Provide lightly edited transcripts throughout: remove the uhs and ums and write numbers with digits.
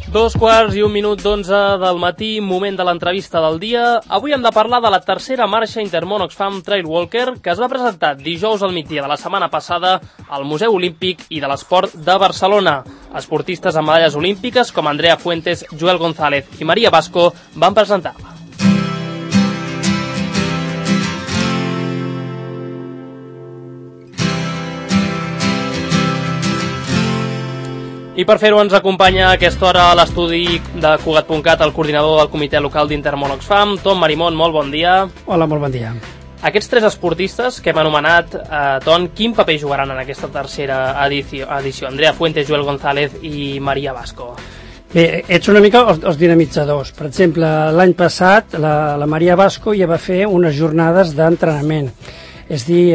2:01 del matí, moment de l'entrevista del dia. Avui hem de parlar de la tercera marxa Intermón Oxfam Trail Walker, que es va presentar dijous al migdia de la setmana passada al Museu Olímpic i de l'Esport de Barcelona. Esportistes amb medalles olímpiques com Andrea Fuentes, Joel González i Maria Basco van presentar-la. I per fer-ho ens acompanya a aquesta hora a l'estudi de Cugat.cat el coordinador del comitè local d'Intermón Oxfam, Tom Marimón, molt bon dia. Hola, molt bon dia. Aquests tres esportistes que hem anomenat, Tom, quin paper jugaran en aquesta tercera edició? Andrea Fuentes, Joel González i Maria Basco. Bé, ets una mica els dinamitzadors. Per exemple, l'any passat la Maria Basco ja va fer unes jornades d'entrenament. És dir,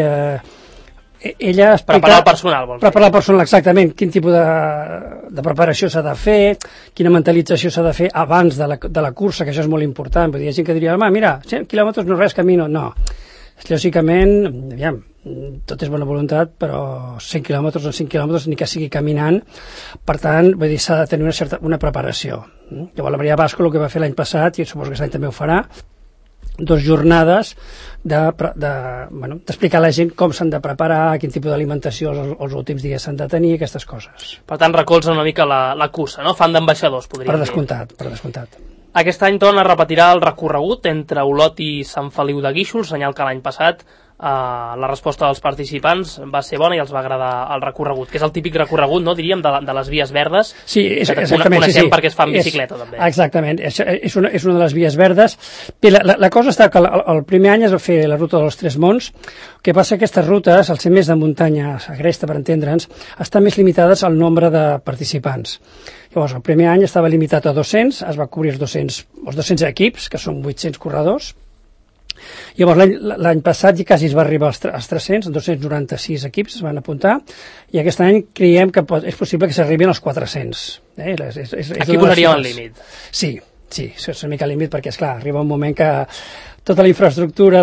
ella explica... Preparar el personal, vols dir? Preparar el personal, exactament. Quin tipus de preparació s'ha de fer, quina mentalització s'ha de fer abans de la cursa, que això és molt important. Vull dir, hi ha gent que diria, home, mira, 100 quilòmetres no és res, camino. No. Lògicament, aviam, tot és bona voluntat, però 100 quilòmetres o 5 quilòmetres ni que sigui caminant. Per tant, vull dir, s'ha de tenir una preparació. Llavors, la Maria Basco el que va fer l'any passat, i suposo que aquest any també ho farà, 2 jornades d'explicar a la gent com s'han de preparar, quin tipus d'alimentació els últims dies s'han de tenir, aquestes coses. Per tant, recolzen una mica la cursa, no? Fan d'ambaixadors, podríem dir. Per descomptat. Aquest any, Tom, es repetirà el recorregut entre Olot i Sant Feliu de Guíxols, senyal que l'any passat la resposta dels participants va ser bona i els va agradar el recorregut, que és el típic recorregut, no, diríem, de les vies verdes, sí, que coneixem perquè es fa en bicicleta, també. Exactament, és una de les vies verdes. Bé, la cosa està que el primer any es va fer la ruta dels Tres Monts, que passa que aquestes rutes, al ser més de muntanya agresta, per entendre'ns, estan més limitades al nombre de participants. Llavors, el primer any estava limitat a 200, es va cobrir els 200 equips, que són 800 corredors. Llavors, l'any passat ja quasi es va arribar als 300, 296 equips es van apuntar, i aquest any creiem que és possible que s'arribin als 400. Aquí posaríem el límit. Sí, és una mica el límit, perquè, esclar, arriba un moment que tota la infraestructura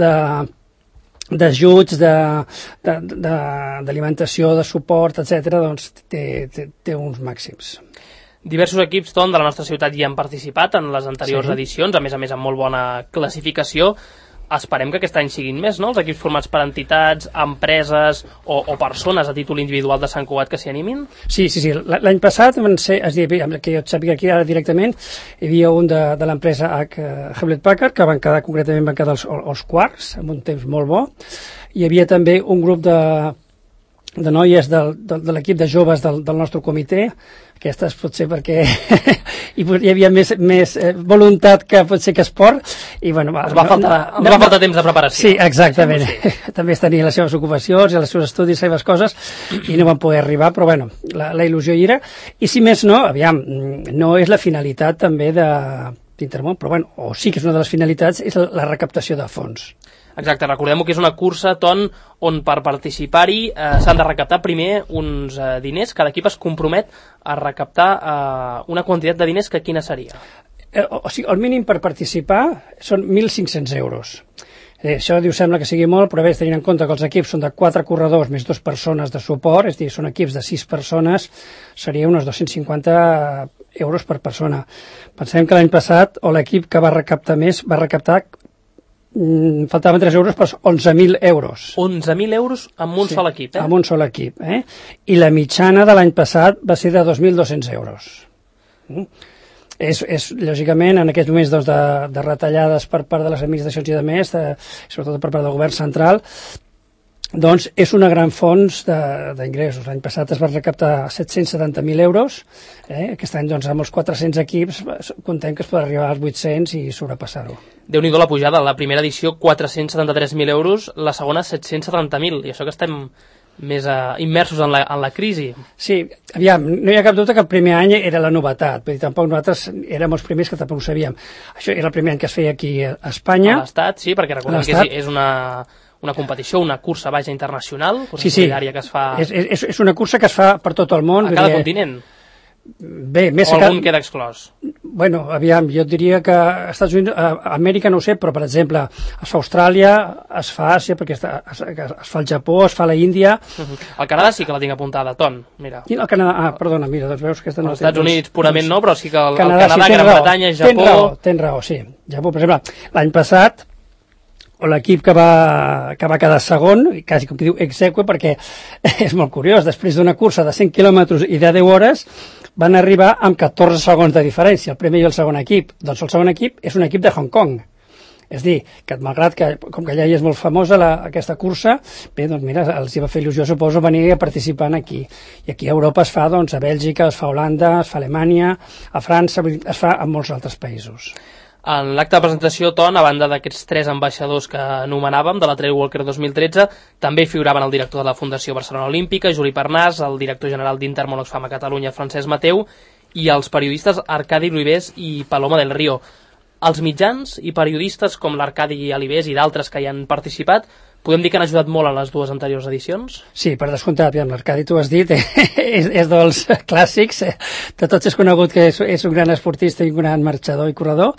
d'ajuts, d'alimentació, de suport, etc., doncs té uns màxims. Diversos equips, Tom, de la nostra ciutat hi han participat en les anteriors edicions, a més amb molt bona classificació. Esperem que aquest any siguin més, no?, els equips formats per entitats, empreses o persones a títol individual de Sant Cugat que s'hi animin? Sí. L'any passat van ser, que jo et sàpiga aquí ara directament, hi havia un de l'empresa Hewlett Packard, que van quedar els quarts, amb un temps molt bo. Hi havia també un grup de noies de l'equip de joves del nostre comitè. Aquestes potser perquè hi havia més voluntat que potser que esport, i bueno, va faltar temps de preparació. Sí, exactament. També es tenien les seves ocupacions i els seus estudis, les seves coses, i no van poder arribar, però bueno, la il·lusió hi era. I si més no, aviam, no és la finalitat també d'Intermón, però bueno, o sí que és una de les finalitats, és la recaptació de fons. Exacte, recordem que és una cursa, Tom, on per participar-hi s'han de recaptar primer uns diners, cada equip es compromet a recaptar una quantitat de diners, que quina seria? O sigui, el mínim per participar són 1.500 euros. Això sembla que sigui molt, però bé, tenint en compte que els equips són de 4 corredors més 2 persones de suport, és a dir, són equips de 6 persones, seria uns 250 euros per persona. Pensem que l'any passat, l'equip que va recaptar més, va recaptar faltaven 3 euros per 11.000 euros. 11.000 euros amb un sol equip, amb un sol equip, I la mitjana de l'any passat va ser de 2.200 euros. És lògicament, en aquests moments de retallades per part de les administracions i de més, sobretot per part del govern central, doncs és una gran fons d'ingressos. L'any passat es va recaptar 770.000 euros, aquest any doncs amb els 400 equips contem que es pot arribar als 800 i sobrepassar-ho. Déu-n'hi-do la pujada, la primera edició 473.000 euros, la segona 770.000, i això que estem més immersos en la crisi. Sí, aviam, no hi ha cap dubte que el primer any era la novetat, vull dir, tampoc nosaltres érem els primers que tampoc ho sabíem. Això era el primer any que es feia aquí a Espanya. A l'Estat, sí, perquè recordem que és una competició, una cursa vaja internacional, sí, solidària que es fa... És una cursa que es fa per tot el món. A cada continent. Bé, més o algun queda exclòs? Bueno, aviam, jo diria que a Estats Units, a Amèrica no ho sé, però per exemple, es fa a Austràlia, es fa a Àsia, perquè es fa al Japó, es fa a la Índia. El Canadà sí que la tinc apuntada, Ton, mira. I el Canadà, perdona, mira, doncs veus que aquesta no els Estats Units purament no, però sí que el Canadà, Canadà, Gran Bretanya, Japó... Tens raó, sí. Japó, per exemple, l'any passat, l'equip que va quedar segon, quasi com que diu exeque, perquè és molt curiós, després d'una cursa de 100 quilòmetres i de 10 hores, van arribar amb 14 segons de diferència, el primer i el segon equip. Doncs el segon equip és un equip de Hong Kong. És dir, que malgrat que, com que ja hi és molt famosa aquesta cursa, bé, doncs mira, els hi va fer il·lusió, suposo, venir a participar aquí. I aquí a Europa es fa, doncs, a Bèlgica, es fa a Holanda, es fa a Alemanya, a França, es fa a molts altres països. En l'acte de presentació, Ton, a banda d'aquests 3 ambaixadors que anomenàvem de la Trail Walker 2013, també hi figuraven el director de la Fundació Barcelona Olímpica, Juli Parnàs, el director general d'Intermón Oxfam a Catalunya, Francesc Mateu, i els periodistes Arcadi Olivés i Paloma del Río. Els mitjans i periodistes com l'Arcadi Olivés i d'altres que hi han participat, podem dir que han ajudat molt en les dues anteriors edicions? Sí, per descomptat, l'Arcadi, tu has dit, és dels clàssics, de tots és conegut que és un gran esportista i un gran marxador i corredor,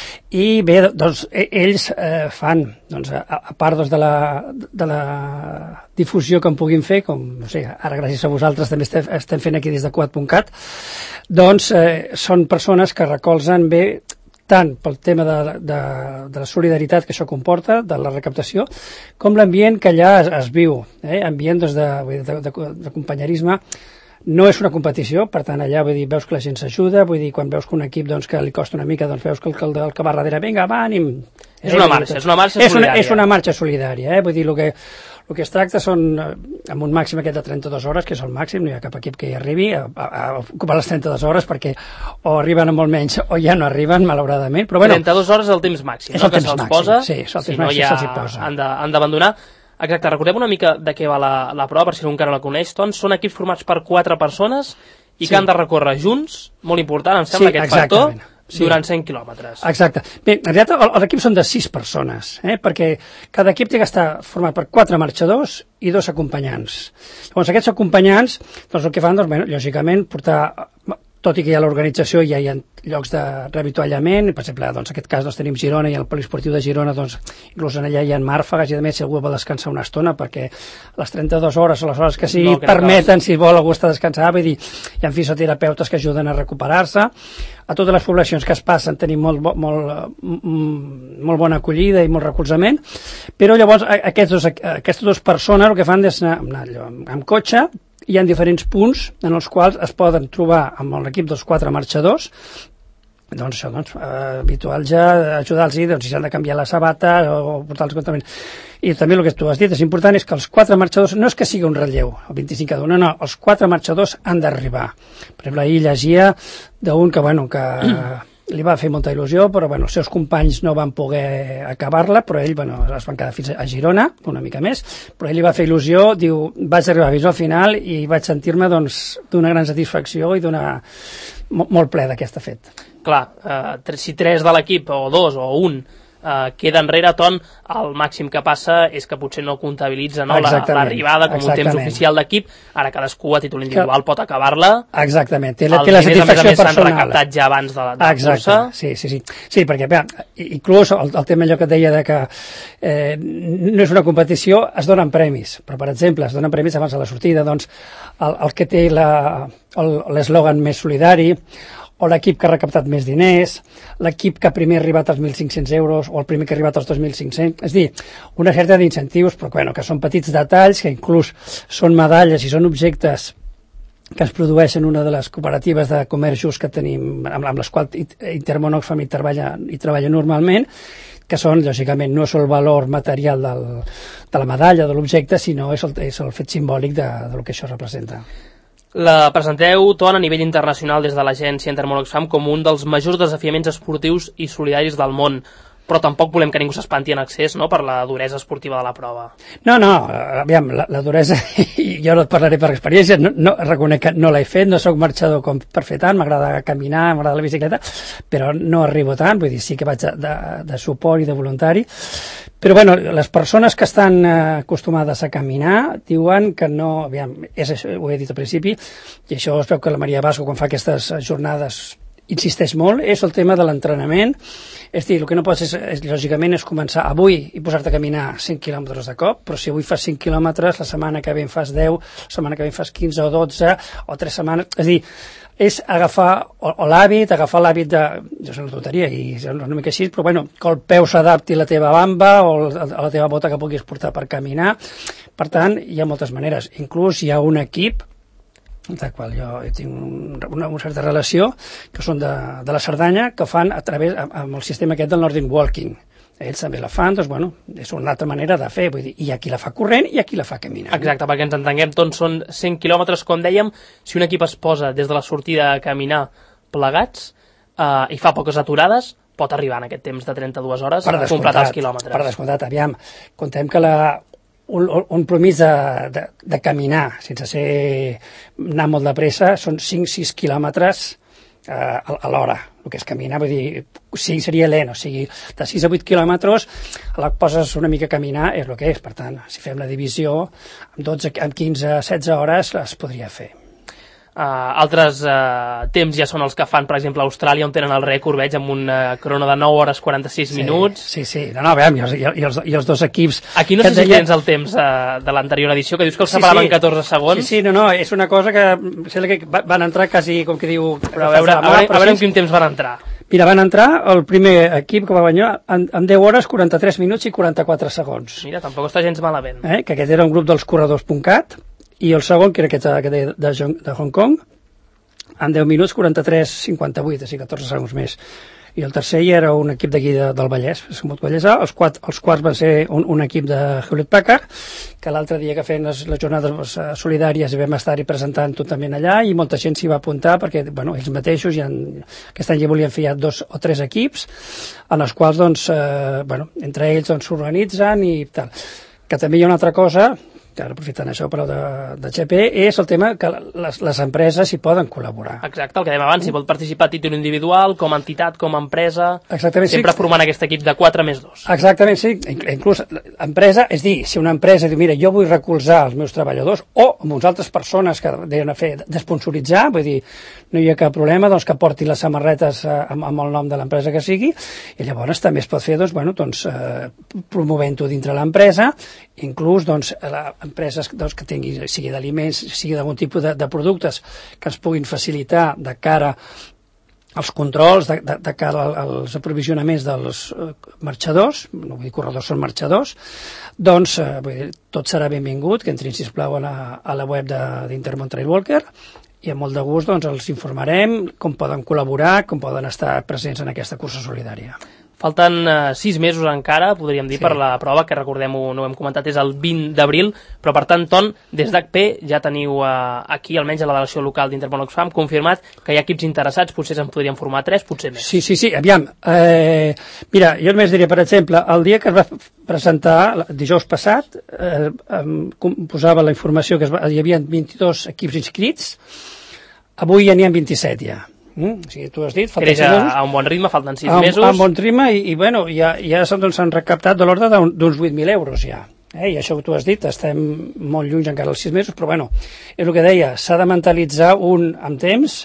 i bé, doncs ells fan, doncs, a part doncs, de la difusió que en puguin fer, com, no sé, ara gràcies a vosaltres també estem fent aquí des de Quat.cat, doncs són persones que recolzen bé tant pel tema de la solidaritat que això comporta, de la recaptació, com l'ambient que allà es viu, ambient doncs, de companyerisme. No és una competició, per tant allà vull dir, veus que la gent s'ajuda, vull dir, quan veus que un equip doncs, que li costa una mica, doncs veus que el que va darrere, vinga, va, ànim. És una marxa solidària. És una marxa solidària, vull dir, el que es tracta són, amb un màxim aquest de 32 hores, que és el màxim, no hi ha cap equip que hi arribi a ocupar les 32 hores, perquè o arriben a molt menys o ja no arriben, malauradament. Però, bueno, 32 hores és el temps màxim, no? Que se'ls posa, sí, és el temps màxim, ja se'ls posa. Han d'abandonar. Exacte, recordem una mica de què va la prova, per si algú encara no la coneix, doncs són equips formats per 4 persones i que han de recórrer junts, molt important, em sembla, aquest factor, durant 100 quilòmetres. Exacte. Bé, en realitat els equips són de 6 persones, perquè cada equip té que estar format per 4 marxadors i 2 acompanyants. Llavors aquests acompanyants, doncs el que fan, doncs, bé, lògicament, portar, tot i que hi ha l'organització, ja hi ha llocs de reavituallament, per exemple, doncs, en aquest cas doncs, tenim Girona i el poliesportiu de Girona, doncs, inclús allà hi ha màrfegues i a més si algú vol descansar una estona, perquè les 32 hores o les hores que sigui permeten, si vol algú està descansar, vull dir, hi ha fisioterapeutes que ajuden a recuperar-se. A totes les poblacions que es passen tenim molt bona acollida i molt recolzament, però llavors aquestes dues persones el que fan és anar amb cotxe. Hi ha diferents punts en els quals es poden trobar amb l'equip dels 4 marxadors, doncs això, habitual ja, ajudar-los, doncs, si s'han de canviar la sabata o portar-los contrament. I també el que tu has dit és important és que els 4 marxadors, no és que sigui un relleu, el 25 cada un, no, els 4 marxadors han d'arribar. Per exemple, ahir llegia d'un que, bueno, que li va fer molta il·lusió, però bueno, els seus companys no van poder acabar-la, però ell es van quedar fins a Girona, una mica més, però ell li va fer il·lusió, diu, vaig arribar fins al final i vaig sentir-me doncs, d'una gran satisfacció i molt ple d'aquest fet. Clar, si 3 de l'equip, o 2, o 1, queda enrere, Ton, el màxim que passa és que potser no comptabilitza l'arribada com un temps oficial d'equip, ara cadascú a títol individual pot acabar-la. Exactament, té la satisfacció personal. S'han recaptat ja abans de la cursa. Sí, perquè inclús el tema allò que et deia de que no és una competició, es donen premis, però per exemple es donen premis abans de la sortida, doncs el que té l'eslògan més solidari, o l'equip que ha recaptat més diners, l'equip que primer ha arribat als 1.500 euros o el primer que ha arribat als 2.500, és dir, una certa d'incentius, però bueno, que són petits detalls, que inclús són medalles i són objectes que es produeixen una de les cooperatives de comerç just que tenim, amb les quals Intermón Oxfam hi treballa normalment, que són, lògicament, no és el valor material de la medalla, de l'objecte, sinó és el fet simbòlic del que això representa. La presenteu, Ton, a nivell internacional des de l'agència Intermón Oxfam com un dels majors desafiaments esportius i solidaris del món, però tampoc volem que ningú s'espanti en excés, no?, per la duresa esportiva de la prova. No, aviam, la duresa, i jo no et parlaré per experiència, no, reconec que no l'he fet, no sóc marxador com per fer tant, m'agrada caminar, m'agrada la bicicleta, però no arribo tant, vull dir, sí que vaig de suport i de voluntari, però bueno, les persones que estan acostumades a caminar diuen que no, aviam, és això, ho he dit al principi, i això es veu que la Maria Basco quan fa aquestes jornades insisteix molt, és el tema de l'entrenament. És dir, el que no pots lògicament és començar avui i posar-te a caminar 5 quilòmetres de cop, però si avui fas 5 quilòmetres, la setmana que ve en fas 10, la setmana que ve en fas 15 o 12 o 3 setmanes, és dir, és agafar l'hàbit de, és una tonteria i és una mica així, però bueno, que el peu s'adapti a la teva bamba o a la teva bota que puguis portar per caminar. Per tant, hi ha moltes maneres. Inclús hi ha un equip de qual jo tinc una certa relació, que són de la Cerdanya, que fan a través, amb el sistema aquest del Nordic Walking. Ells també la fan, doncs bueno, és una altra manera de fer, vull dir, hi ha qui la fa corrent i hi ha qui la fa caminant. Exacte, perquè ens entenguem, tots són 100 quilòmetres, com dèiem, si un equip es posa des de la sortida a caminar plegats i fa poques aturades, pot arribar en aquest temps de 32 hores a completar els quilòmetres. Per descomptat, aviam, contem que un promís de caminar sense anar molt de pressa són 5-6 quilòmetres a l'hora, el que és caminar, vull dir, sí, seria lent, o sigui, de 6 a 8 quilòmetres la poses una mica a caminar, és el que és, per tant, si fem la divisió, amb 15-16 hores es podria fer. Altres temps ja són els que fan, per exemple, a Austràlia, on tenen el rècord, veig, amb una crono de 9 hores 46 minuts. Sí, no, veiem, i els dos equips... Aquí no sé si tens el temps de l'anterior edició, que dius que els separaven 14 segons. Sí, no, és una cosa que sembla que van entrar quasi, com que diu... Però a veure en quin temps van entrar. Mira, van entrar el primer equip que va guanyar en 10 hores, 43 minuts i 44 segons. Mira, tampoc està gens malament. Que aquest era un grup dels corredors.cat, i el segon, que era aquest de Hong Kong, en 10 minuts 43-58, o sigui 14 segons més. I el tercer ja era un equip d'aquí del Vallès, els quarts van ser un equip de Hewlett Packard, que l'altre dia que feien les jornades solidàries i vam estar-hi presentant totalment allà, i molta gent s'hi va apuntar perquè, bueno, ells mateixos aquest any ja volien fer ja 2 o 3 equips, en els quals, doncs, entre ells s'organitzen i tal. Que també hi ha una altra cosa, que ara aprofitant això però de GP, és el tema que les empreses hi poden col·laborar. Exacte, el que dèiem abans, si pot participar a títol individual, com a entitat, com a empresa, sempre formant aquest equip de 4+2. Exactament, sí, inclús l'empresa, és dir, si una empresa diu, mira, jo vull recolzar els meus treballadors, o amb uns altres persones que deien a fer d'esponsoritzar, vull dir, no hi ha cap problema, doncs que porti les samarretes amb el nom de l'empresa que sigui, i llavors també es pot fer, promovent-ho dintre l'empresa, inclús, empreses que tinguin, sigui d'aliments, sigui d'algun tipus de productes que ens puguin facilitar de cara als controls, de cara als aprovisionaments dels marxadors, no vull dir corredors, són marxadors, doncs tot serà benvingut, que entrin, sisplau, a la web d'Intermón Trail Walker, i amb molt de gust els informarem com poden col·laborar, com poden estar presents en aquesta cursa solidària. Falten 6 mesos encara, podríem dir, per la prova, que recordem-ho, no ho hem comentat, és el 20 d'abril, però per tant, Ton, des d'HP ja teniu aquí, almenys a la delegació local d'Intermón Oxfam, confirmat que hi ha equips interessats, potser se'n podrien formar 3, potser més. Sí, aviam. Mira, jo només diria, per exemple, el dia que es va presentar, dijous passat, posava la informació que hi havia 22 equips inscrits, avui ja n'hi ha 27 ja. O sigui, tu has dit, falten 6 mesos. A un bon ritme, falten 6 mesos. A un bon ritme i bueno, ja s'han recaptat de l'ordre d'uns 8.000 euros ja. I això que tu has dit, estem molt lluny encara els 6 mesos, però bueno, és el que deia, s'ha de mentalitzar amb temps,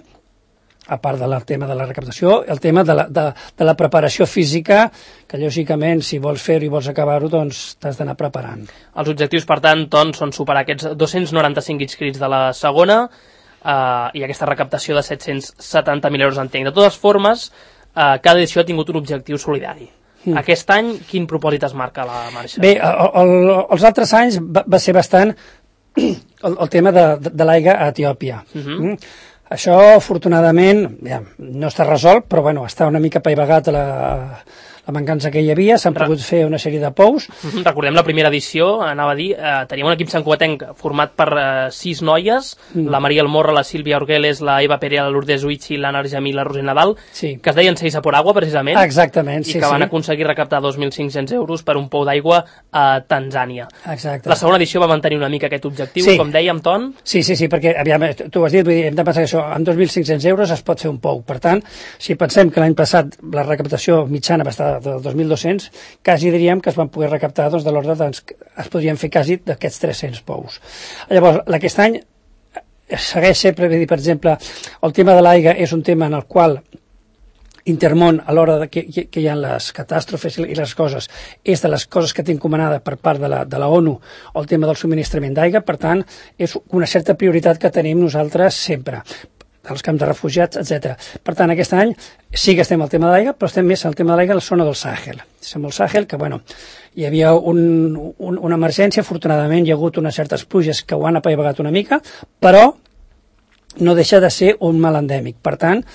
a part del tema de la recaptació, el tema de la preparació física, que lògicament, si vols fer-ho i vols acabar-ho, doncs t'has d'anar preparant. Els objectius, per tant, són superar aquests 295 inscrits de la segona, i aquesta recaptació de 770.000 euros, entenc. De totes formes, cada edició ha tingut un objectiu solidari. Aquest any, quin propòsit es marca a la marxa? Bé, els altres anys va ser bastant el tema de l'aigua a Etiòpia. Això, afortunadament, no està resolt, però bueno, està una mica apaivagat la mancança que hi havia, s'han pogut fer una sèrie de pous. Recordem la primera edició, anava a dir, teníem un equip santcugatenc format per 6 noies, la Maria Almorra, la Sílvia Orgueles, la Eva Perea, la Lourdes Uichi, l'Anna Argemí i la Roser Nadal, que es deien Seis a por agua, precisament. Exactament, i que van aconseguir recaptar 2.500 euros per un pou d'aigua a Tanzània. Exacte. La segona edició va mantenir una mica aquest objectiu, com dèiem, Ton? Sí, perquè, aviam, tu ho has dit, vull dir, hem de pensar que això, amb 2.500 euros es pot fer un pou. Per tant, si pensem que l'any passat la recaptació mitjana va estar de 2.200, quasi diríem que es van poder recaptar de l'ordre, es podrien fer quasi d'aquests 300 pous. Llavors, aquest any segueix sempre, per exemple, el tema de l'aigua és un tema en el qual Intermón, a l'hora que hi ha les catàstrofes i les coses, és de les coses que té encomanada per part de la ONU el tema del subministrament d'aigua, per tant, és una certa prioritat que tenim nosaltres sempre, dels camps de refugiats, etc. Per tant, aquest any sí que estem al tema de l'aigua, però estem més al tema de l'aigua a la zona del Sàhel. Som al Sàhel, que, hi havia una emergència, afortunadament hi ha hagut unes certes pluges que ho han apaivagat una mica, però no deixa de ser un mal endèmic. Per tant,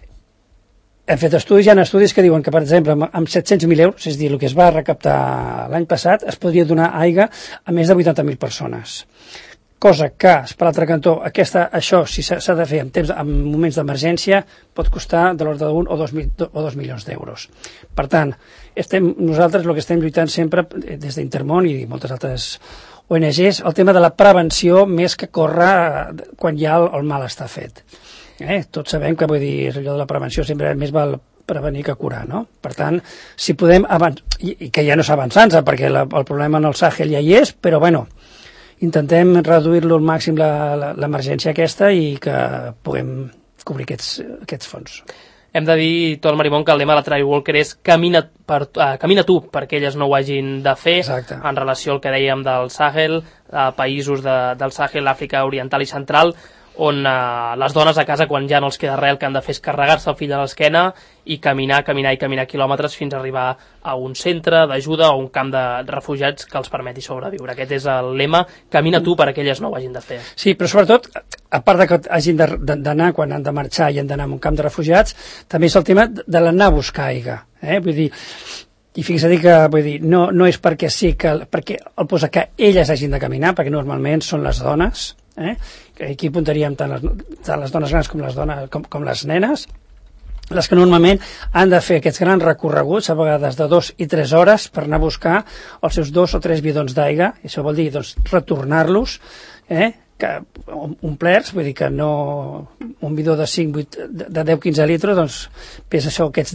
hem fet estudis, hi ha estudis que diuen que, per exemple, amb 700.000 euros, és a dir, el que es va recaptar l'any passat, es podria donar aigua a més de 80.000 persones. Cosa que, per l'altre cantó, això, si s'ha de fer en moments d'emergència, pot costar de l'ordre d'1 o 2 milions d'euros. Per tant, nosaltres el que estem lluitant sempre, des d'Intermón i moltes altres ONGs, el tema de la prevenció més que córrer quan ja el mal està fet. Tots sabem que, vull dir, allò de la prevenció sempre més val prevenir que curar, no? Per tant, si podem avançar, i que ja no s'avançant, perquè el problema en el Sàhel ja hi és, però intentem reduir-lo al màxim l'emergència aquesta i que puguem cobrir aquests fons. Hem de dir, Ton Marimon, que el lema de la Trail Walker és camina tu perquè elles no ho hagin de fer. Exacte. En relació al que dèiem del Sàhel, països del Sàhel, Àfrica Oriental i Central, on les dones a casa, quan ja no els queda res, el que han de fer és carregar-se el fill a l'esquena i caminar quilòmetres fins a arribar a un centre d'ajuda o un camp de refugiats que els permeti sobreviure. Aquest és el lema, camina tu perquè elles no ho hagin de fer. Sí, però sobretot, a part de que hagin d'anar, quan han de marxar i han d'anar a un camp de refugiats, també és el tema de l'anar a buscar aigua. Vull dir, i fixa't que no és perquè sí, perquè el posa que elles hagin de caminar, perquè normalment són les dones, aquí apuntaríem tant les dones grans com les nenes, les que normalment han de fer aquests grans recorreguts, a vegades de 2 i 3 hores, per anar a buscar els seus 2 o 3 bidons d'aigua. Això vol dir retornar-los, omplerts, vull dir que no un bidó de 10-15 litres, pesa això, aquests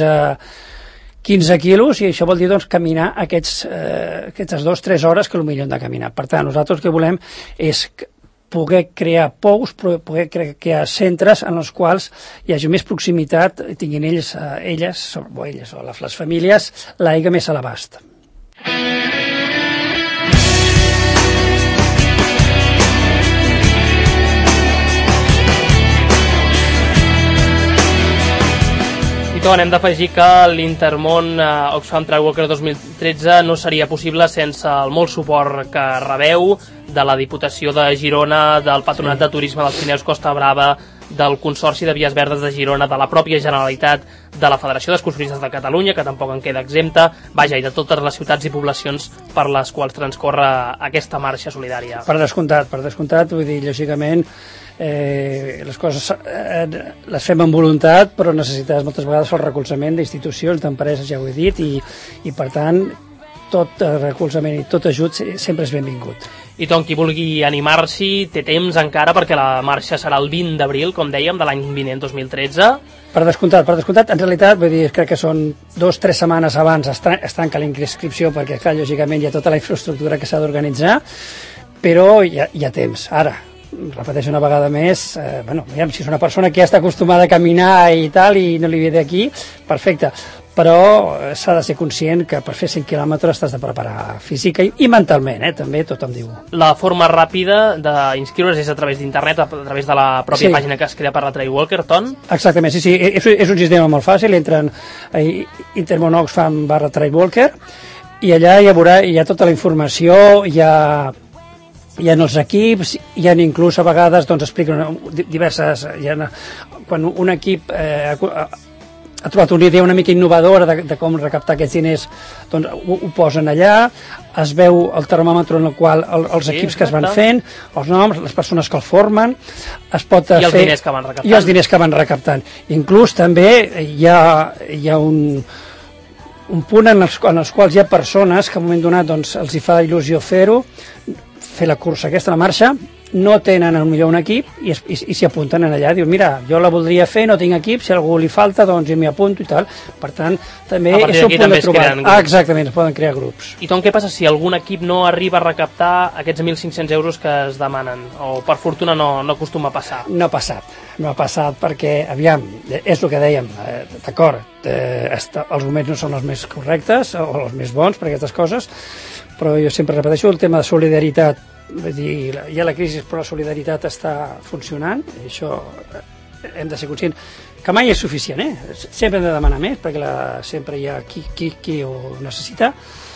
10-15 quilos, i això vol dir caminar aquestes 2-3 hores que potser han de caminar. Per tant, nosaltres el que volem és poder crear pous, poder crear centres en els quals hi hagi més proximitat, tinguin elles o les famílies l'aigua més a l'abast. Hem d'afegir que l'Intermón Oxfam Trail Walker 2013 no seria possible sense el molt suport que rebeu de la Diputació de Girona, del Patronat de Turisme dels Pirineus Costa Brava, del Consorci de Vies Verdes de Girona, de la pròpia Generalitat, de la Federació d'Excursionistes de Catalunya, que tampoc en queda exempta, i de totes les ciutats i poblacions per les quals transcorre aquesta marxa solidària. Per descomptat, vull dir, lògicament, les coses les fem amb voluntat, però necessites moltes vegades el recolzament d'institucions, d'empreses, ja ho he dit, i per tant tot recolzament i tot ajut sempre és benvingut. I qui vulgui animar-s'hi té temps encara, perquè la marxa serà el 20 d'abril, com dèiem, de l'any vinent 2013. Per descomptat, en realitat, vull dir, crec que són 2-3 setmanes abans es tanca la inscripció, perquè clar, lògicament hi ha tota la infraestructura que s'ha d'organitzar, però hi ha temps. Ara, repeteixo una vegada més, si és una persona que ja està acostumada a caminar i tal, i no li ve d'aquí, perfecte, però s'ha de ser conscient que per fer 100 quilòmetres t'has de preparar física i mentalment, també tothom diu. La forma ràpida d'inscriure's és a través d'internet, a través de la pròpia pàgina que es crea per la Trail Walker, Ton? Exactament, sí, és un sistema molt fàcil, entren a Intermón Oxfam /Trail Walker i allà hi ha tota la informació, hi ha els equips, hi ha inclús a vegades expliquen diverses, quan un equip ha trobat una idea una mica innovadora de com recaptar aquests diners, doncs ho posen allà, es veu el termòmetre en el qual els equips que es van fent, els noms, les persones que el formen, es pot fer... I els diners que van recaptant. I els diners que van recaptant. Inclús també hi ha un punt en els quals hi ha persones que en un moment donat doncs, els hi fa il·lusió fer la cursa aquesta, la marxa, no tenen potser un equip i s'hi apunten allà, diuen, mira, jo la voldria fer, no tinc equip, si a algú li falta, doncs jo m'hi apunto i tal. Per tant, també és un punt de trobada. Exactament, es poden crear grups. I Tom, què passa si algun equip no arriba a recaptar aquests 1.500 euros que es demanen? O per fortuna no acostuma a passar? No ha passat perquè, aviam, és el que dèiem, d'acord, els moments no són els més correctes o els més bons per aquestes coses, però jo sempre repeteixo el tema de solidaritat. Vull dir, hi ha la crisi, però la solidaritat està funcionant, i això hem de ser conscients que mai és suficient, sempre hem de demanar més, perquè sempre hi ha qui ho necessita,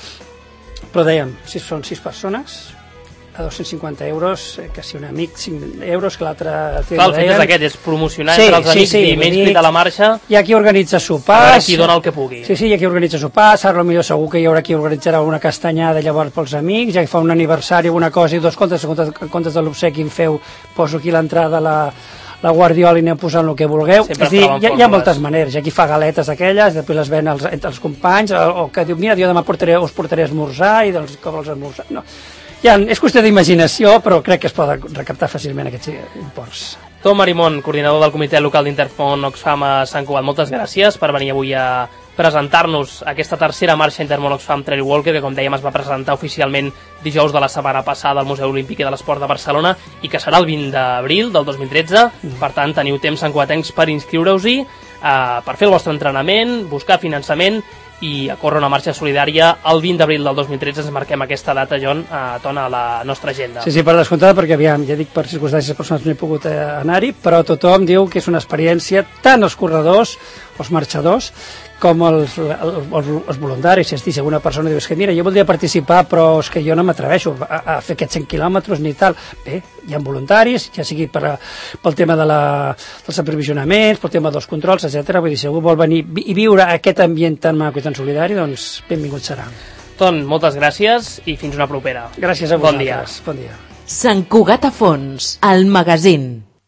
però dèiem, si són 6 persones a 250 euros, que si un amic 5 euros, que l'altre... Clar, el fet és aquest, és promocionar entre els amics i menys crit a la marxa. Hi ha qui organitza sopars... A veure qui dona el que pugui. Sí, hi ha qui organitza sopars, ara potser segur que hi haurà qui organitzarà una castanyada llavors pels amics, ja que fa un aniversari o una cosa i dos comptes de l'obsequi en feu, poso aquí l'entrada la guardiola i anem posant el que vulgueu. És dir, hi ha moltes maneres. Hi ha qui fa galetes aquelles, després les ven entre els companys, o que diu, mira, jo demà us portaré a esmorzar i doncs com els esmorzar... No. És qüestió d'imaginació, però crec que es poden recaptar fàcilment aquests imports. Tom Arimon, coordinador del Comitè Local d'Intermón Oxfam a Sant Cugat, moltes gràcies per venir avui a presentar-nos aquesta tercera marxa Intermón Oxfam Trail Walker, que com dèiem es va presentar oficialment dijous de la setmana passada al Museu Olímpic i de l'Esport de Barcelona i que serà el 20 d'abril del 2013. Per tant, teniu temps santcugatencs per inscriure-us-hi, per fer el vostre entrenament, buscar finançament i a córrer una marxa solidària el 20 d'abril del 2013. Ens marquem aquesta data, Jon, a la nostra agenda. Sí, per descomptat, perquè aviam, ja dic, per circumstàncies personals no he pogut anar-hi, però tothom diu que és una experiència, tant els corredors, els marxadors, com els voluntaris. Si alguna persona diu, és que mira, jo voldria participar, però és que jo no m'atreveixo a fer aquests 100 quilòmetres ni tal. Bé, hi ha voluntaris, ja sigui pel tema dels aprovisionaments, pel tema dels controls, etc. Vull dir, si algú vol venir i viure aquest ambient tan maco i tan solidari, doncs benvingut serà. Ton, moltes gràcies i fins una propera. Gràcies a vosaltres. Bon dia. Bon dia. Sant Cugat a fons, el magazín.